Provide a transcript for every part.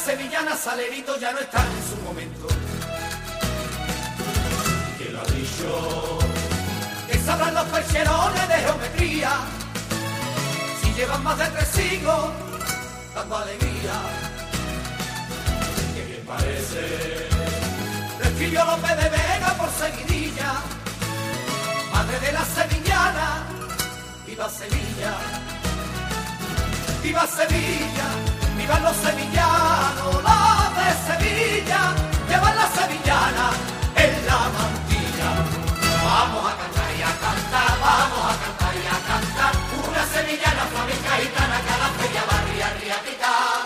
sevillana, Salerito ya no está en su momento. ¿Quién lo ha dicho? Que sabrán los percherones de geometría, si llevan más de 3 siglos dando alegría. Que bien parece, lo escribió López de Vega por seguidilla, madre de la sevillana. ¡Viva Sevilla! ¡Viva Sevilla! ¡Vivan los sevillanos! ¡Los de Sevilla! ¡Llevan la sevillana en la mantilla! Vamos a cantar y a cantar, vamos a cantar y a cantar. Una sevillana flamenca gitana que a la feria barria ría pitar.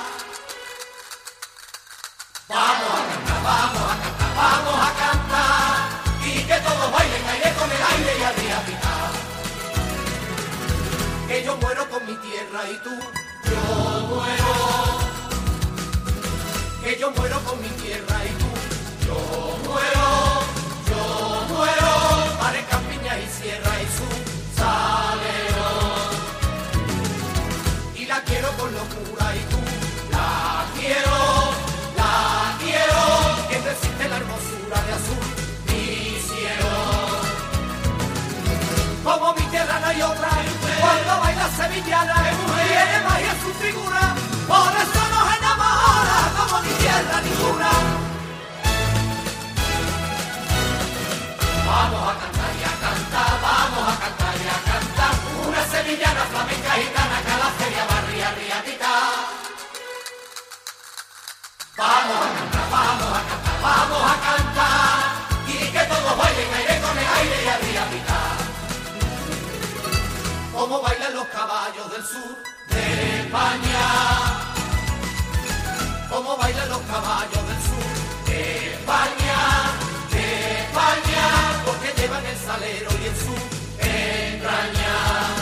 Vamos a cantar, vamos a cantar, vamos a cantar. Y que todos bailen aire con el aire y a ría pitar. Que yo muero con mi tierra y tú, yo muero. Que yo muero con mi tierra y tú, yo muero, yo muero. Para campiña y sierra y su salero. Y la quiero con locura y tú, la quiero, la quiero. Que resiste la hermosura de azul, mi cielo. Como mi tierra no hay otra. Cuando baila sevillana, tiene magia en su figura, por eso nos enamora como ni tierra ninguna. Vamos a cantar y a cantar, vamos a cantar y a cantar. Una sevillana flamenca gitana que a la feria barria ría pitar. Vamos a cantar, vamos a cantar, vamos a cantar. Y que todos bailen aire con el aire y a ría pitar. Como bailan los caballos del sur de España, como bailan los caballos del sur de España, porque llevan el salero y en su entraña.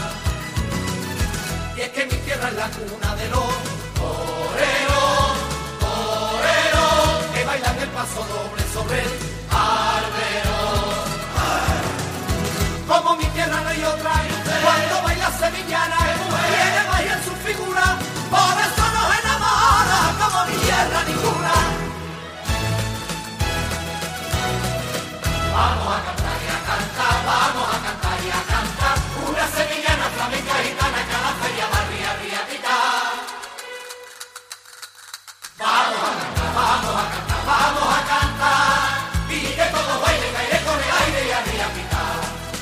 Y es que mi tierra es la cuna de los toreros, toreros, que bailan el paso doble sobre el albero. Como mi tierra no hay otra, cuando baila sevillana, tiene magia en su figura, por eso nos enamora como ni tierra ninguna. Vamos a cantar y a cantar, vamos a cantar y a cantar. Una sevillana flamenca gitana que a la feria barria ría pitar. Vamos a cantar, vamos a cantar, vamos a cantar. Y que todos bailen aire con el aire y a ría pitar.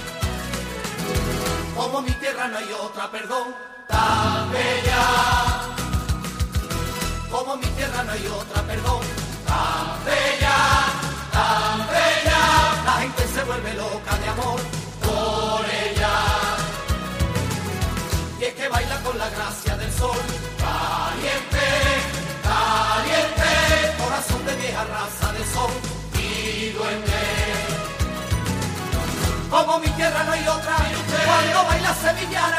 Como mi tierra no hay otra, perdón, tan bella. Como mi tierra no hay otra, perdón, tan bella, tan bella. La gente se vuelve loca de amor por ella. Y es que baila con la gracia del sol, caliente, caliente. Corazón de vieja raza de sol y duende. Como mi tierra no hay otra, cuando baila sevillana,